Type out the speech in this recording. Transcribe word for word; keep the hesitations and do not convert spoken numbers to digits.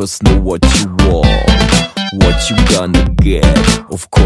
just know what you want, what you gonna get. Of course